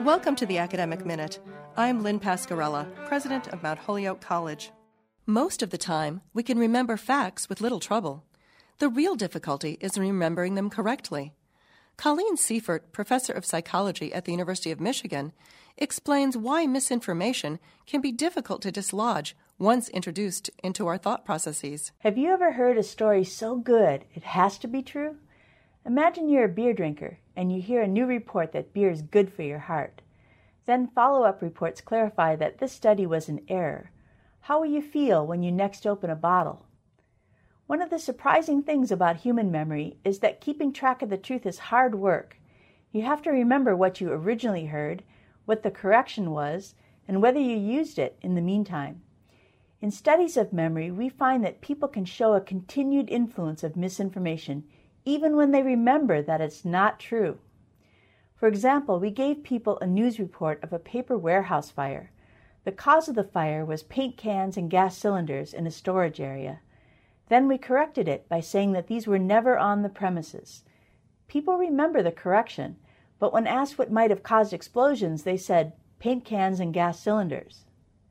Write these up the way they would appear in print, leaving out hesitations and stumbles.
Welcome to the Academic Minute. I'm Lynn Pascarella, president of Mount Holyoke College. Most of the time, we can remember facts with little trouble. The real difficulty is in remembering them correctly. Colleen Seifert, professor of psychology at the University of Michigan, explains why misinformation can be difficult to dislodge once introduced into our thought processes. Have you ever heard a story so good it has to be true? Imagine you're a beer drinker and you hear a new report that beer is good for your heart. Then follow-up reports clarify that this study was an error. How will you feel when you next open a bottle? One of the surprising things about human memory is that keeping track of the truth is hard work. You have to remember what you originally heard, what the correction was, and whether you used it in the meantime. In studies of memory, we find that people can show a continued influence of misinformation even when they remember that it's not true. For example, we gave people a news report of a paper warehouse fire. The cause of the fire was paint cans and gas cylinders in a storage area. Then we corrected it by saying that these were never on the premises. People remember the correction, but when asked what might have caused explosions, they said paint cans and gas cylinders.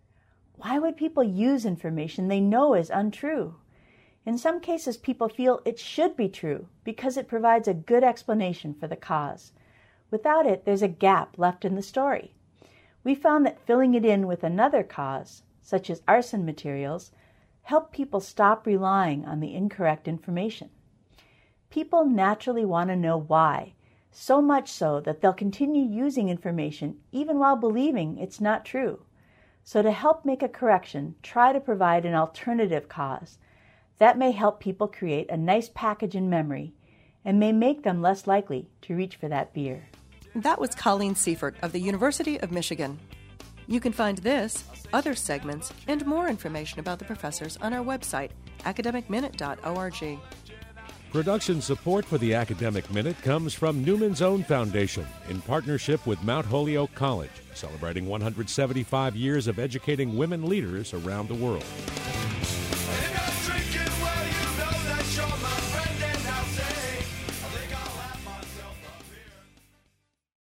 Why would people use information they know is untrue? In some cases, people feel it should be true because it provides a good explanation for the cause. Without it, there's a gap left in the story. We found that filling it in with another cause, such as arson materials, help people stop relying on the incorrect information. People naturally want to know why, so much so that they'll continue using information even while believing it's not true. So to help make a correction, try to provide an alternative cause. That may help people create a nice package in memory and may make them less likely to reach for that beer. That was Colleen Seifert of the University of Michigan. You can find this, other segments, and more information about the professors on our website, academicminute.org. Production support for the Academic Minute comes from Newman's Own Foundation in partnership with Mount Holyoke College, celebrating 175 years of educating women leaders around the world.